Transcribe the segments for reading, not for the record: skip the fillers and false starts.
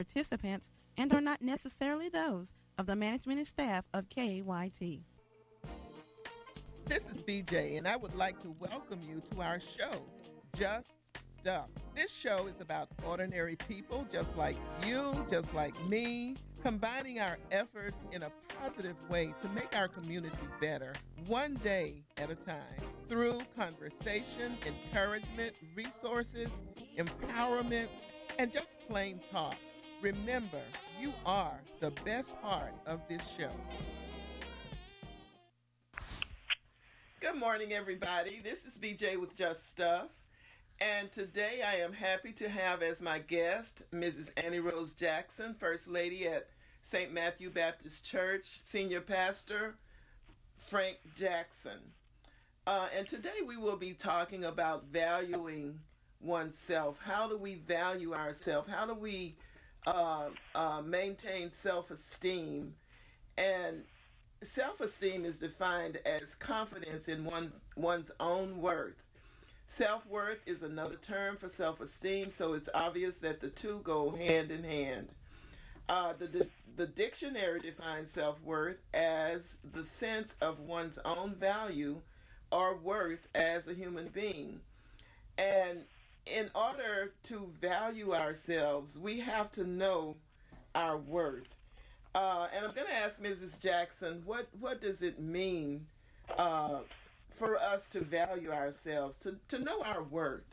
participants and are not necessarily those of the management and staff of KYT. This is BJ, and I would like to welcome you to our show, Just Stuff. This show is about ordinary people just like you, just like me, combining our efforts in a positive way to make our community better, one day at a time, through conversation, encouragement, resources, empowerment, and just plain talk. Remember, you are the best part of this show. Good morning, everybody. This is BJ with Just Stuff. And today I am happy to have as my guest Mrs. Annie Rose Jackson, First Lady at St. Matthew Baptist Church, Senior Pastor Frank Jackson. And today we will be talking about valuing oneself. How do we value ourselves? How do we maintain self esteem? And self esteem is defined as confidence in one's own worth. Self worth is another term for self esteem, so it's obvious that the two go hand in hand. The dictionary defines self worth as the sense of one's own value or worth as a human being. And in order to value ourselves, we have to know our worth. And I'm going to ask Mrs. Jackson, what does it mean uh, for us to value ourselves, to know our worth?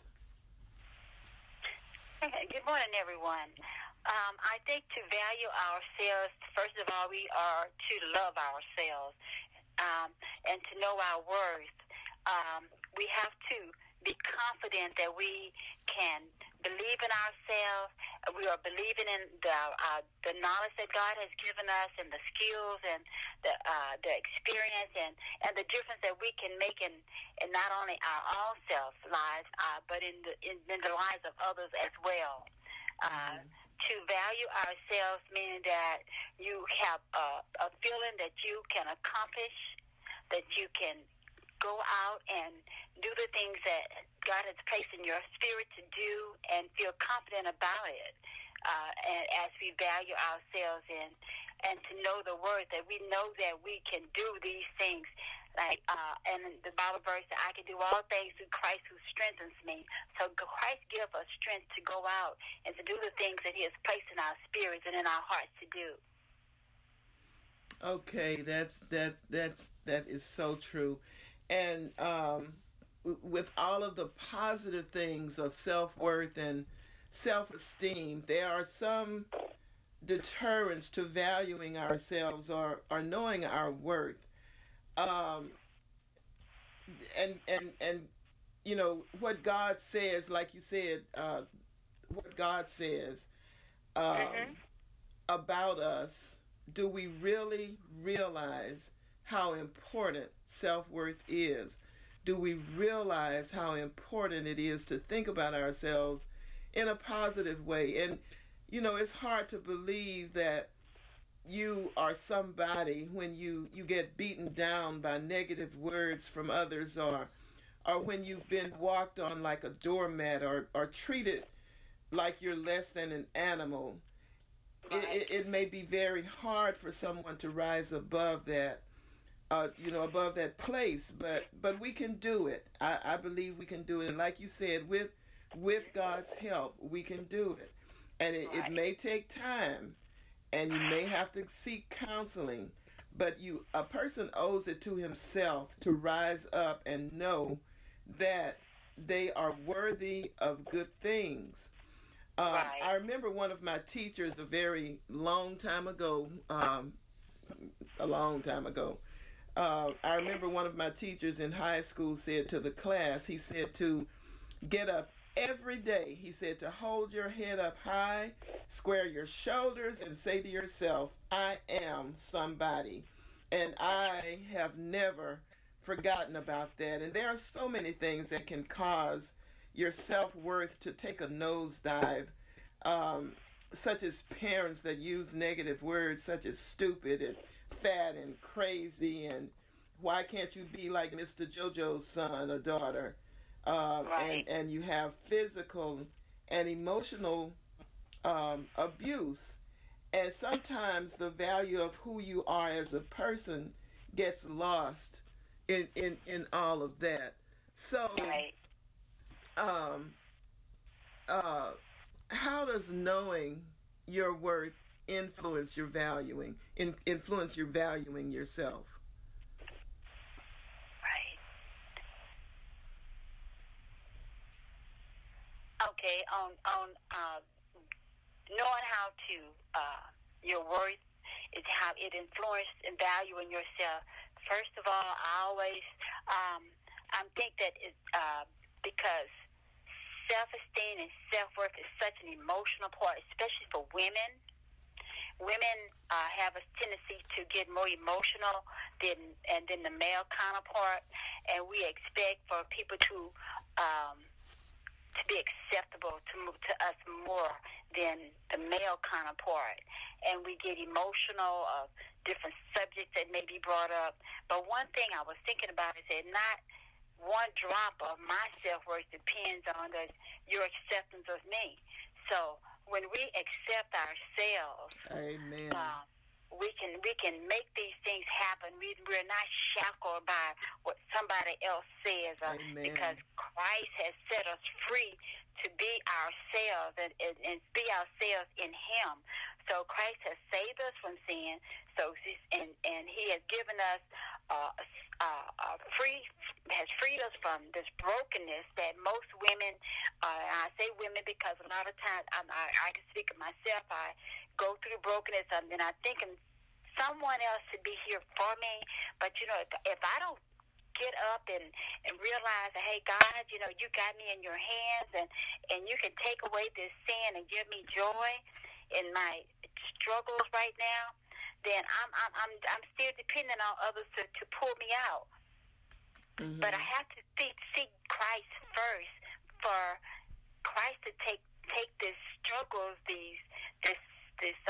Good morning, everyone. I think to value ourselves, first of all, we are to love ourselves and to know our worth. We have to be confident that we can believe in ourselves. We are believing in the knowledge that God has given us and the skills and the experience and the difference that we can make in not only our own self lives, but in the lives of others as well. Mm-hmm. To value ourselves meaning that you have a feeling that you can accomplish, that you can go out and do the things that God has placed in your spirit to do and feel confident about it. And as we value ourselves and to know the word that we know that we can do these things. Like and the Bible verse that I can do all things through Christ who strengthens me. So Christ gives us strength to go out and to do the things that He has placed in our spirits and in our hearts to do. Okay, that is so true. And with all of the positive things of self worth and self esteem, there are some deterrents to valuing ourselves or knowing our worth. Um, and you know what God says, like you said, what God says um, Mm-hmm. about us. Do we really realize how important self worth is? Do we realize how important it is to think about ourselves in a positive way? And you know, it's hard to believe that you are somebody when you get beaten down by negative words from others, or when you've been walked on like a doormat, or treated like you're less than an animal. Right. It may be very hard for someone to rise above that, you know, above that place, but we can do it. I believe we can do it, and like you said, with God's help, we can do it. And it Right. may take time, and you may have to seek counseling, but you a person owes it to himself to rise up and know that they are worthy of good things. Right. I remember one of my teachers a very long time ago, a long time ago. I remember one of my teachers in high school said to the class, he said to get up every day. He said to hold your head up high, square your shoulders, and say to yourself, I am somebody. And I have never forgotten about that. And there are so many things that can cause your self worth to take a nosedive, um, such as parents that use negative words such as stupid and fat and crazy, and why can't you be like Mr. JoJo's son or daughter? Right. And you have physical and emotional abuse. And sometimes the value of who you are as a person gets lost in all of that. So, Right. um, uh, how does knowing your worth influence your valuing yourself? Right. Okay. On knowing how to your worth is how it influences and value in yourself. First of all, I always I think that it because self-esteem and self-worth is such an emotional part, especially for women. Women have a tendency to get more emotional than the male counterpart, and we expect for people um, to be acceptable to move to us more than the male counterpart. And we get emotional of different subjects that may be brought up. But one thing I was thinking about is that not one drop of my self-worth depends on your acceptance of me. So when we accept ourselves, Amen. we can make these things happen. We're not shackled by what somebody else says, Amen. because Christ has set us free to be ourselves and be ourselves in Him. So Christ has saved us from sin. So and He has given us free has freed us from this brokenness that most women. I say women because a lot of times I can speak of myself. I go through brokenness, and then I think someone else should be here for me. But if I don't get up and realize that, hey, God, you got me in your hands, and you can take away this sin and give me joy in my struggles right now, then I'm still depending on others to pull me out. Mm-hmm. But I have to seek Christ first, for Christ to take these struggles, this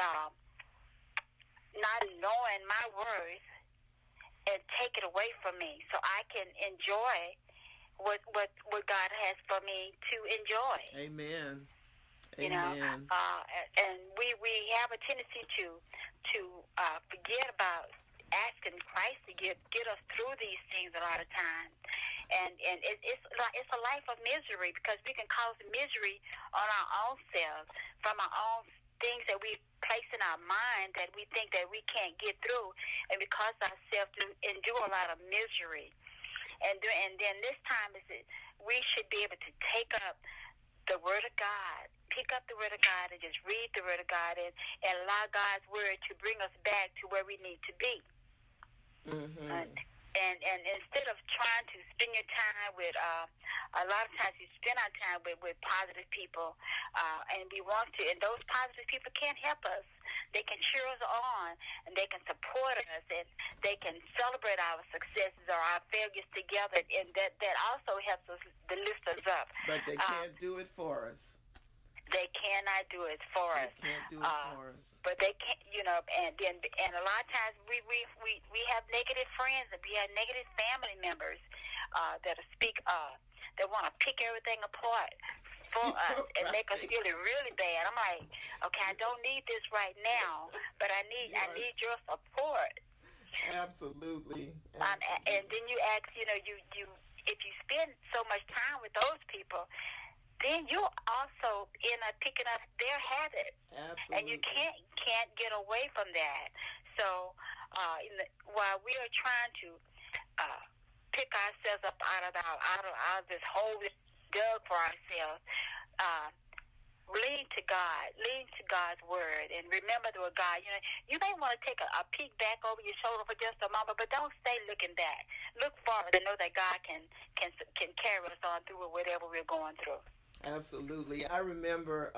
not knowing my worth, and take it away from me, so I can enjoy what God has for me to enjoy. Amen. Amen. And we have a tendency to forget about asking Christ to get us through these things a lot of times. And it's a life of misery, because we can cause misery on our own selves from our own things that we place in our mind that we think that we can't get through, and because ourselves endure a lot of misery. And then this time we should be able to take up the Word of God, pick up the Word of God, and just read the Word of God, and allow God's Word to bring us back to where we need to be. Mm-hmm. And instead of trying to spend your time with, a lot of times we spend our time with positive people, and we want to, and those positive people can't help us. They can cheer us on, and they can support us, and they can celebrate our successes or our failures together, and that also helps us to lift us up. But they can't do it for us. They cannot do it for us. They can't do it for us. But they can't, and a lot of times we have negative friends, and we have negative family members that want to pick everything apart for us and make us feel really bad. I'm like, okay, I don't need this right now, but I need your support. Absolutely. And then you ask, you if you spend so much time with those people, then you also end up picking up their habits. Absolutely. And you can't get away from that. So while we are trying to pick ourselves up out of this hole we dug for ourselves, lean to God, lean to God's Word, and remember the word God. You may want to take a peek back over your shoulder for just a moment, but don't stay looking back. Look forward and know that God can carry us on through whatever we're going through. Absolutely. I remember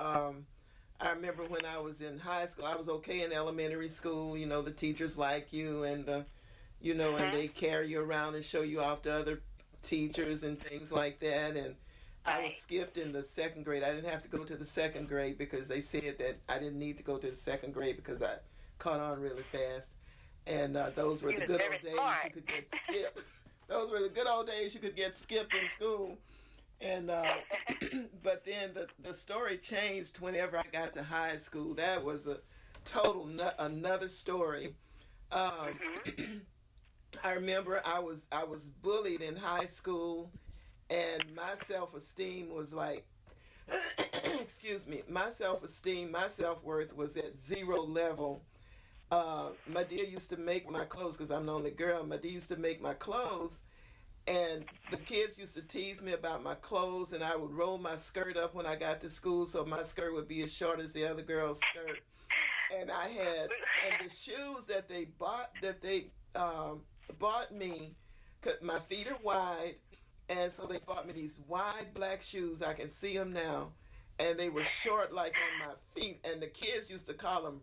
when I was in high school. I was okay in elementary school. The teachers like you, and and they carry you around and show you off to other teachers and things like that. And I was skipped in the second grade. I didn't have to go to the second grade because they said that I didn't need to go to the second grade because I caught on really fast. And those were the good old days you could get skipped. Those were the good old days you could get skipped in school. And but then the story changed whenever I got to high school. That was a total another story. Um, Mhm. I remember I was bullied in high school, and my self esteem was like, excuse me, my self esteem, my self worth was at zero level. My dear used to make my clothes because I'm the only girl. My dear used to make my clothes, and the kids used to tease me about my clothes, and I would roll my skirt up when I got to school so my skirt would be as short as the other girl's skirt. And I had, and the shoes that they bought me, 'cause my feet are wide, and so they bought me these wide black shoes. I can see them now, and they were short like on my feet. And the kids used to call them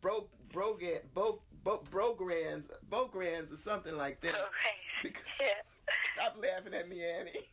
brogrands or something like that. Okay. Because Yeah. stop laughing at me, Annie.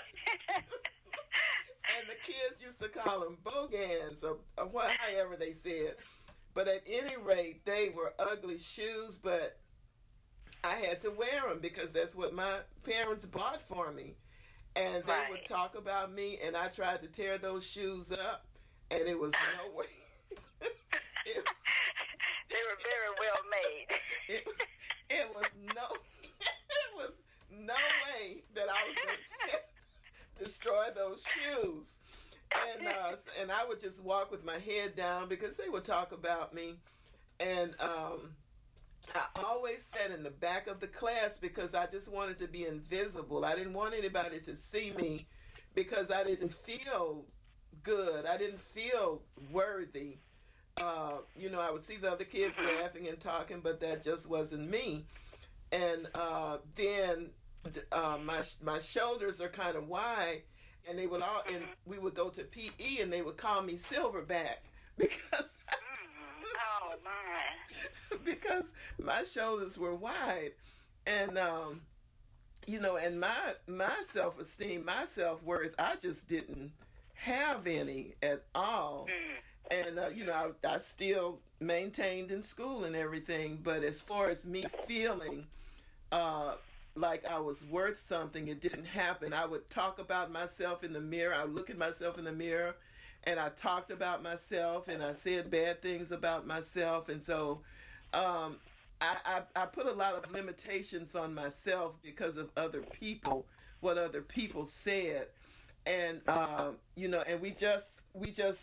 And the kids used to call them bogans or what, however they said. But at any rate, they were ugly shoes, but I had to wear them because that's what my parents bought for me. And they would Right. talk about me, and I tried to tear those shoes up, and it was no way. it, They were very well made. it, it was no, it was no way that I was going to destroy those shoes. And I would just walk with my head down because they would talk about me. And I always sat in the back of the class because I just wanted to be invisible. I didn't want anybody to see me because I didn't feel good. I didn't feel worthy. I would see the other kids laughing and talking, but that just wasn't me. And then my shoulders are kind of wide, and they would all and we would go to PE, and they would call me Silverback because Oh my. because my shoulders were wide, and and my self esteem, my self worth, I just didn't have any at all. Mm. And I still maintained in school and everything, but as far as me feeling uh, like I was worth something, it didn't happen. I would talk about myself in the mirror. I would look at myself in the mirror, and I talked about myself, and I said bad things about myself, and so um, I put a lot of limitations on myself because of other people, what other people said, and and we just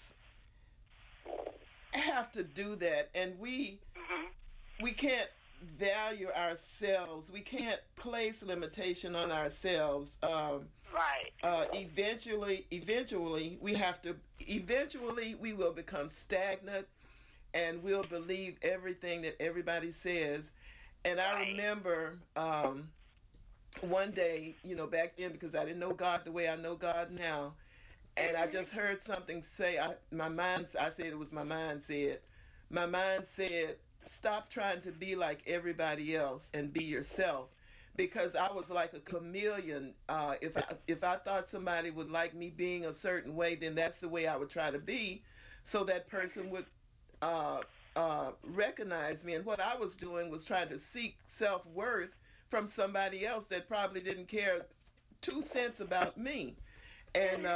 have to do that, and Mhm. we can't value ourselves. We can't place limitation on ourselves. Right. Eventually, we have to. Eventually, we will become stagnant, and we'll believe everything that everybody says. And I Right. remember one day, back then, because I didn't know God the way I know God now, and I just heard something say. I said it was my mind said. My mind said, "Stop trying to be like everybody else and be yourself." Because I was like a chameleon. If I thought somebody would like me being a certain way, then that's the way I would try to be, so that person would uh, recognize me. And what I was doing was trying to seek self worth from somebody else that probably didn't care 2 cents about me. And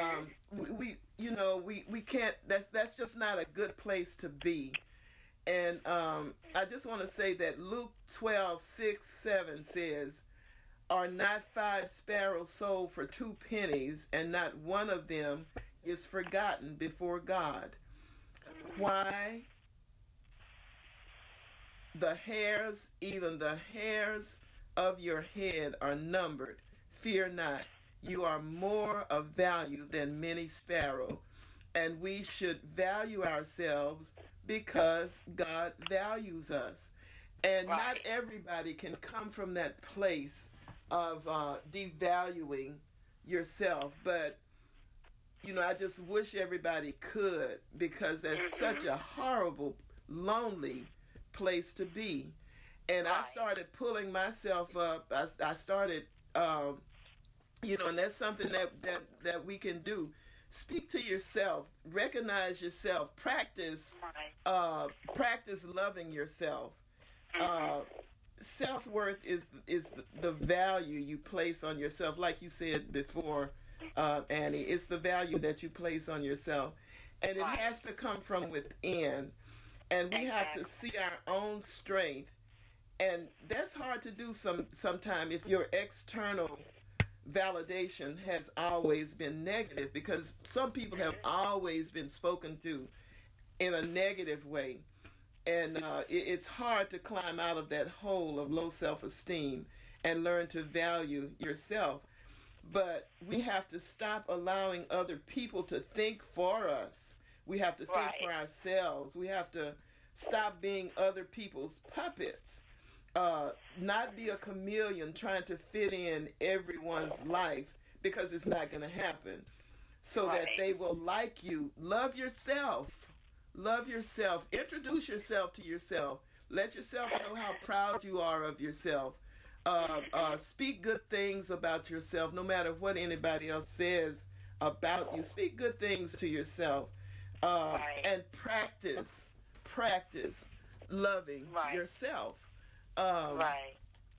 we can't. That's just not a good place to be. And I just want to say that Luke 12:6-7 says, "Are not 5 sparrows sold for 2 pennies, and not one of them is forgotten before God? Why the hairs, even the hairs of your head are numbered. Fear not, you are more of value than many sparrows." And we should value ourselves because God values us. And not Right. everybody can come from that place of devaluing yourself. But, I just wish everybody could, because that's such Mhm. a horrible, lonely place to be. And I Right. started pulling myself up. I started, and that's something that we can do. Speak to yourself, recognize yourself, Right. practice loving yourself. Mhm. Uh, Self worth is the value you place on yourself, like you said before. Annie. It's the value that you place on yourself. And it Right. has to come from within. And we have to Exactly. see our own strength. And that's hard to do sometime if your external validation has always been negative, because some people have Mhm. always been spoken to in a negative way. And it's hard to climb out of that hole of low self esteem and learn to value yourself. But we have to stop allowing other people to think for us. We have to think Right. for ourselves. We have to stop being other people's puppets. Not be a chameleon trying to fit in everyone's life, because it's not going to happen. So that Right. they will like you. Love yourself. Love yourself. Introduce yourself to yourself. Let yourself know how proud you are of yourself. Mhm. Speak good things about yourself, no matter what anybody else says about you. Speak good things to yourself, Right. and practice loving Right. yourself. Um, Right.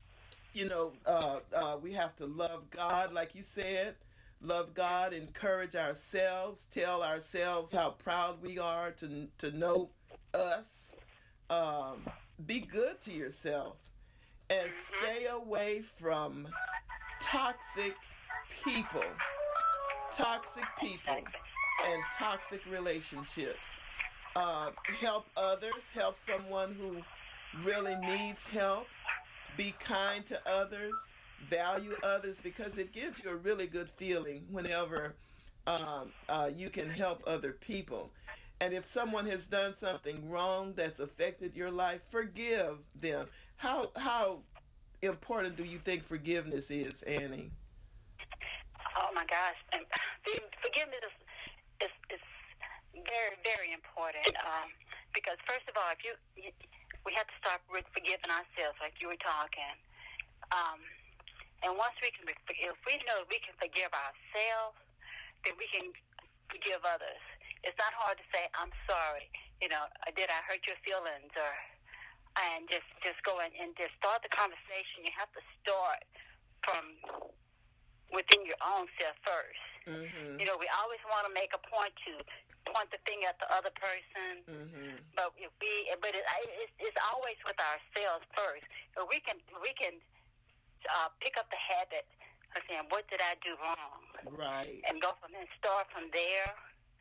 we have to love God, like you said. Love God, encourage ourselves, tell ourselves how proud we are to know us. Um, be good to yourself and Mhm. stay away from toxic people, toxic people, Exactly. and toxic relationships. Help others, help someone who really needs help. Be kind to others, value others, because it gives you a really good feeling whenever you can help other people. And if someone has done something wrong that's affected your life, forgive them. How important do you think forgiveness is, Annie? Oh my gosh. And forgiveness is very, very important. Because first of all, if we have to start with forgiving ourselves, like you were talking. Um, and once we can, if we know we can forgive ourselves, then we can forgive others. It's not hard to say, "I'm sorry." Did I hurt your feelings, or and just go and just start the conversation. You have to start from within your own self first. Mm-hmm. We always want to make a point to point the finger at the other person, Mm-hmm. but it's always with ourselves first. So we can pick up the habit of saying, "What did I do wrong?" Right. and go from there, start from there,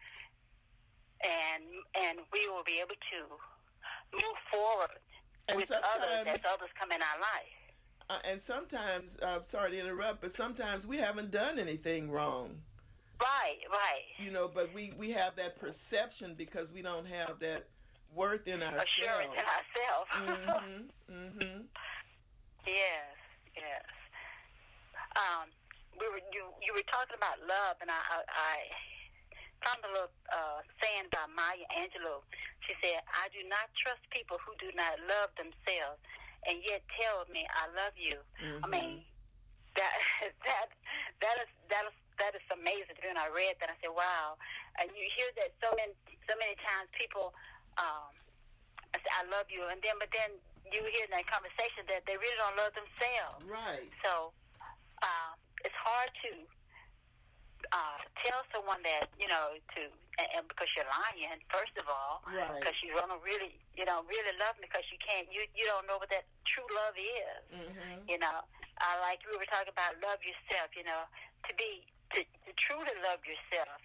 and we will be able to move forward And with others as sometimes, others come in our life. sorry to interrupt, but sometimes we haven't done anything wrong. Right, right. But we have that perception because we don't have that worth in Assurance in ourselves. ourselves. Mm-hmm. Mm-hmm. Yes, yes. Um, you were talking about love, and I found a little saying by Maya Angelou. She said, "I do not trust people who do not love themselves, and yet tell me I love you." I Mm-hmm. mean, that that that is amazing to me. And I read that, I said, "Wow!" And you hear that so many times. People, um, I say, "I love you," and but then you hear in that conversation that they really don't love themselves. Right. So it's hard to tell someone that and because you're lying, first of all, Right. because you don't really really love me, because you don't know what that true love is. Mm-hmm. Like we were talking about, love yourself. To truly love yourself.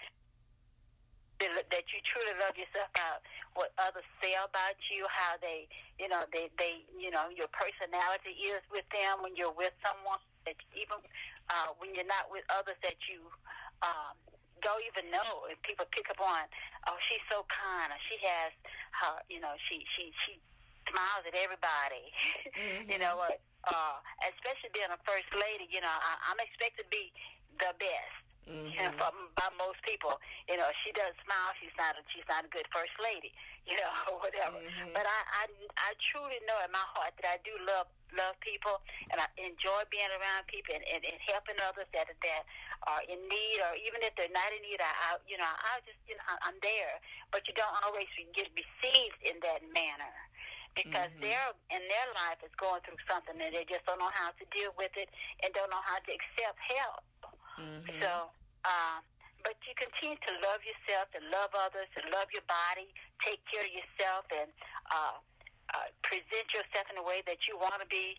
That you truly love yourself about what others say about you, how your personality is with them when you're with someone, that even when you're not with others, that you um, don't even know, and people pick up on, "Oh, she's so kind," or "She has her," she smiles at everybody. You Mm-hmm. know what? Especially being a first lady, I'm expected to be the best. Mm-hmm. By most people, she does smile. She's not a good first lady, or whatever. Mm-hmm. But I truly know in my heart that I do love people, and I enjoy being around people, and helping others that are in need, or even if they're not in need. I'm there, but you don't always get received in that manner, because Mm-hmm. they're in their life is going through something, and they just don't know how to deal with it, and don't know how to accept help. Mm-hmm. So, but you continue to love yourself and love others and love your body, take care of yourself, and present yourself in a way that you want to be,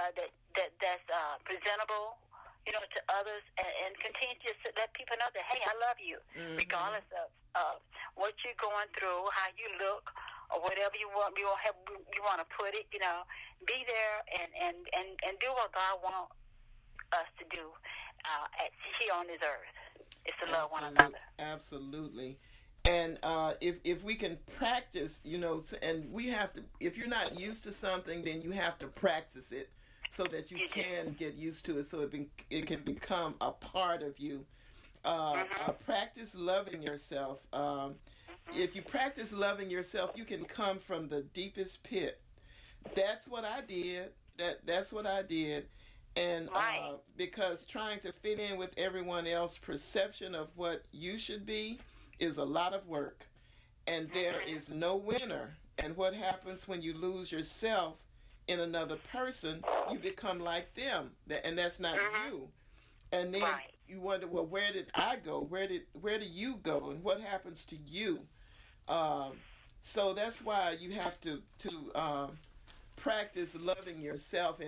that's presentable, to others, and continue to just let people know that, hey, I love you, Mm-hmm. regardless of what you're going through, how you look, or whatever you want to put it. Be there and do what God wants us to do here on this earth. Is to love one Absolutely, another. absolutely. And if we can practice, and we have to, if you're not used to something, then you have to practice it so that you You do. can get used to it, so it can become a part of you. Practice loving yourself. If you practice loving yourself, you can come from the deepest pit. That's what I did. That's what I did. And Right. because trying to fit in with everyone else's perception of what you should be is a lot of work, and there is no winner. And what happens when you lose yourself in another person? You become like them, and that's not you. And then Right. you wonder, well, where did I go? Where do you go? And what happens to you? Um, so that's why you have to practice loving yourself,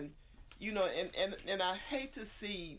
and I hate to see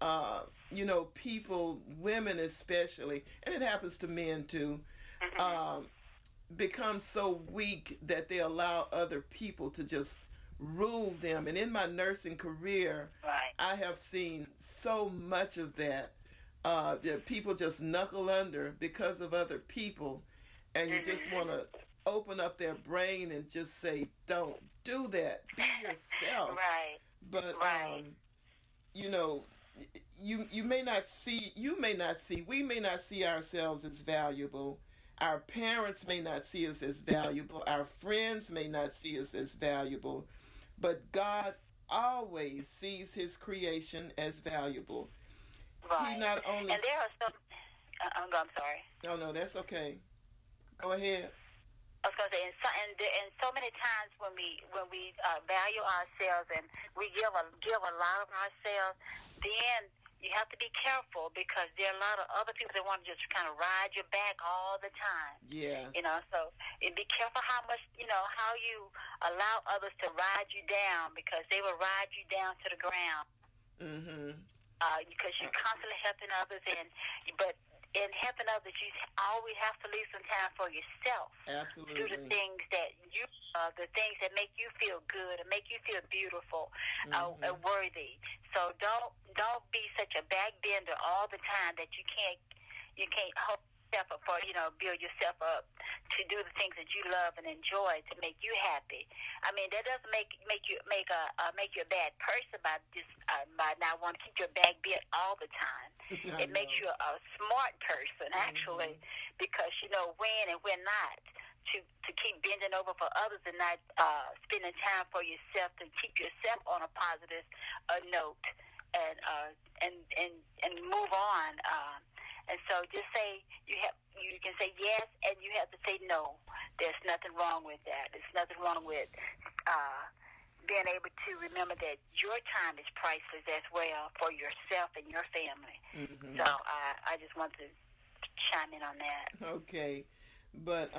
people, women especially, and it happens to men too, um, become so weak that they allow other people to just rule them. And in my nursing career, Right. I have seen so much of that. That people just knuckle under because of other people, and you just want to open up their brain and just say, "Don't do that. Be yourself." Right. But Right. you know, you may not see, we may not see ourselves as valuable. Our parents may not see us as valuable. Our friends may not see us as valuable. But God always sees His creation as valuable. He Right. not only. And there are some. I'm sorry. No, no, that's okay. Go ahead. I was gonna say, and so many times when we value ourselves and we give a lot of ourselves, then you have to be careful because there are a lot of other people that want to just kind of ride your back all the time. Yes. So and be careful how you allow others to ride you down because they will ride you down to the ground. Mm-hmm. Because you're constantly helping others, but in helping others, you always have to leave some time for yourself. Do the Absolutely. things that the things that make you feel good and make you feel beautiful, Mm-hmm. and worthy. So don't be such a backbender all the time that you can't hold yourself up for build yourself up to do the things that you love and enjoy to make you happy. I mean that doesn't make you a bad person by not wanting to keep your back bent all the time. I It makes know. you a smart person Mm-hmm. actually because you know when and when not to keep bending over for others and not spending time for yourself to keep yourself on a positive note and and move on. And so just say you can say yes and you have to say no. There's nothing wrong with that. There's nothing wrong with uh, being able to remember that your time is priceless as well for yourself and your family. So Mm-hmm. I just want to chime in on that. Okay. But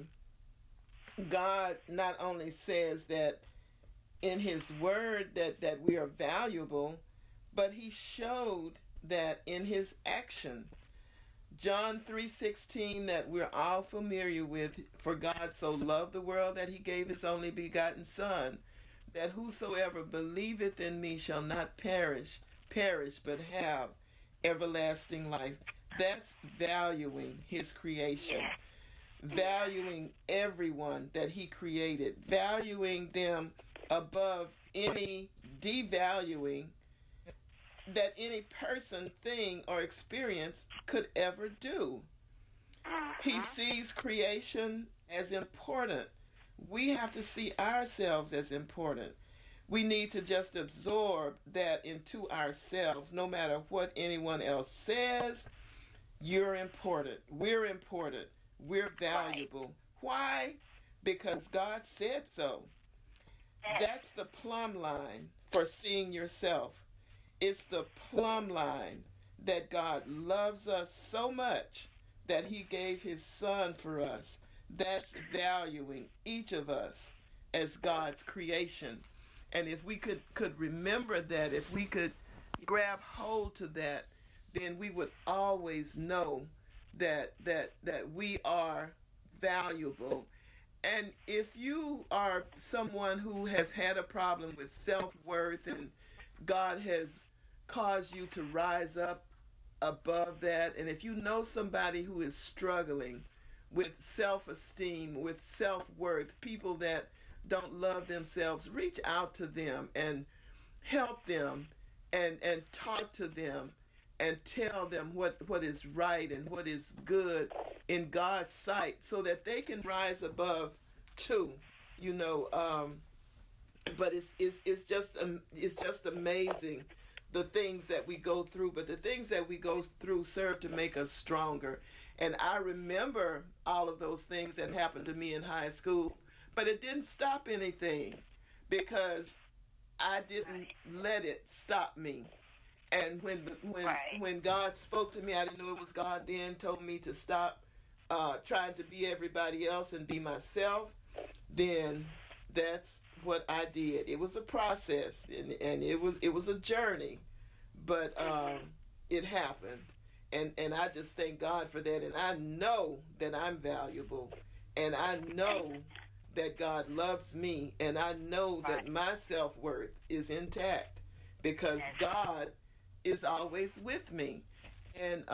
God not only says that in His Word that we are valuable, but He showed that in His action. John 3:16 that we're all familiar with, for God so loved the world that He gave His only begotten Son, that whosoever believeth in me shall not perish, but have everlasting life. That's valuing His creation, Yes, yes, valuing everyone that He created, valuing them above any devaluing that any person, thing, or experience could ever do. He mhm, sees creation as important. We have to see ourselves as important. We need to just absorb that into ourselves, no matter what anyone else says. You're important. We're important. We're right, valuable. Why? Because God said so. yes, That's the plumb line for seeing yourself. It's the plumb line. that God loves us so much that he gave his son for us. That's valuing each of us as God's creation. And if we could remember that, if we could grab hold to that, then we would always know that we are valuable. And if you are someone who has had a problem with self-worth and God has caused you to rise up above that, and if you know somebody who is struggling with self-esteem, with self-worth, people that don't love themselves, reach out to them and help them, and talk to them and tell them what is right and what is good in God's sight so that they can rise above too. You know, but it's just amazing the things that we go through, but the things that we go through serve to make us stronger. And I remember all of those things that happened to me in high school, but it didn't stop anything because I didn't let it stop me. And when God spoke to me, I didn't know it was God then, told me to stop trying to be everybody else and be myself. Then that's what I did. It was a process, and it was a journey, but it happened, and I just thank God for that. And I know that I'm valuable, and I know that God loves me, and I know that my self worth is intact because God is always with me, and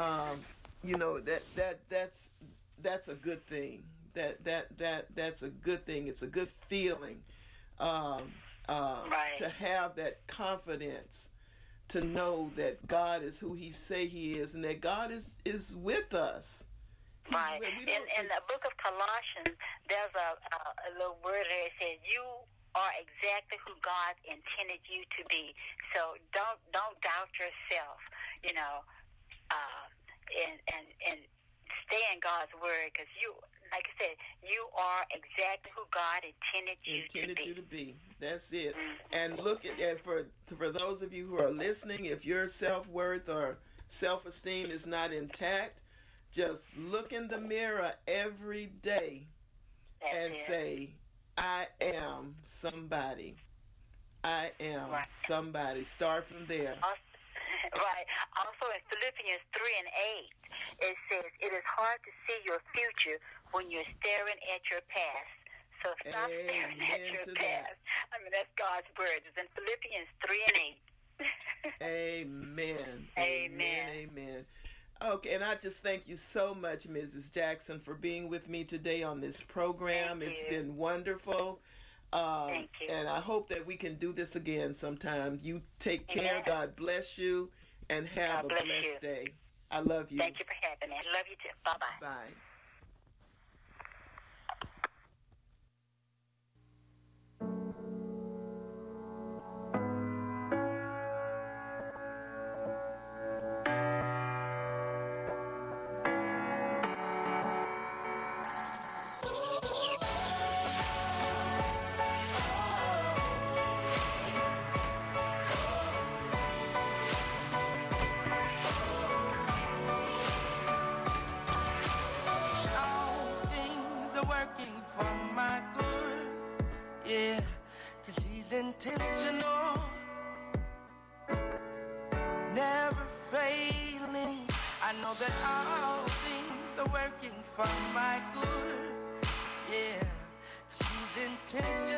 that's a good thing. That's a good thing. It's a good feeling um, to have that confidence, to know that God is who He say He is, and that God is with us. Right. In the book of Colossians, there's a little word there that says, "You are exactly who God intended you to be." So don't doubt yourself. You know, and stay in God's word, because you, like I said, you are exactly who God intended you to be. That's it. And look at for those of you who are listening, if your self-worth or self-esteem is not intact, just look in the mirror every day and say, I am somebody. I am somebody. Start from there. Right. Also in Philippians 3 and 8, it says, "It is hard to see your future when you're staring at your past." So stop staring at your past. I mean, that's God's word. It's in Philippians 3 and 8. Amen. Amen. Amen. Okay, and I just thank you so much, Mrs. Jackson, for being with me today on this program. It's been wonderful. Thank you. And I hope that we can do this again sometime. You take care. God bless you, and have a blessed day. I love you. Thank you for having me. I love you too. Bye-bye. Bye. Intentional, never failing. I know that all things are working for my good. Yeah, 'cause He's intentional.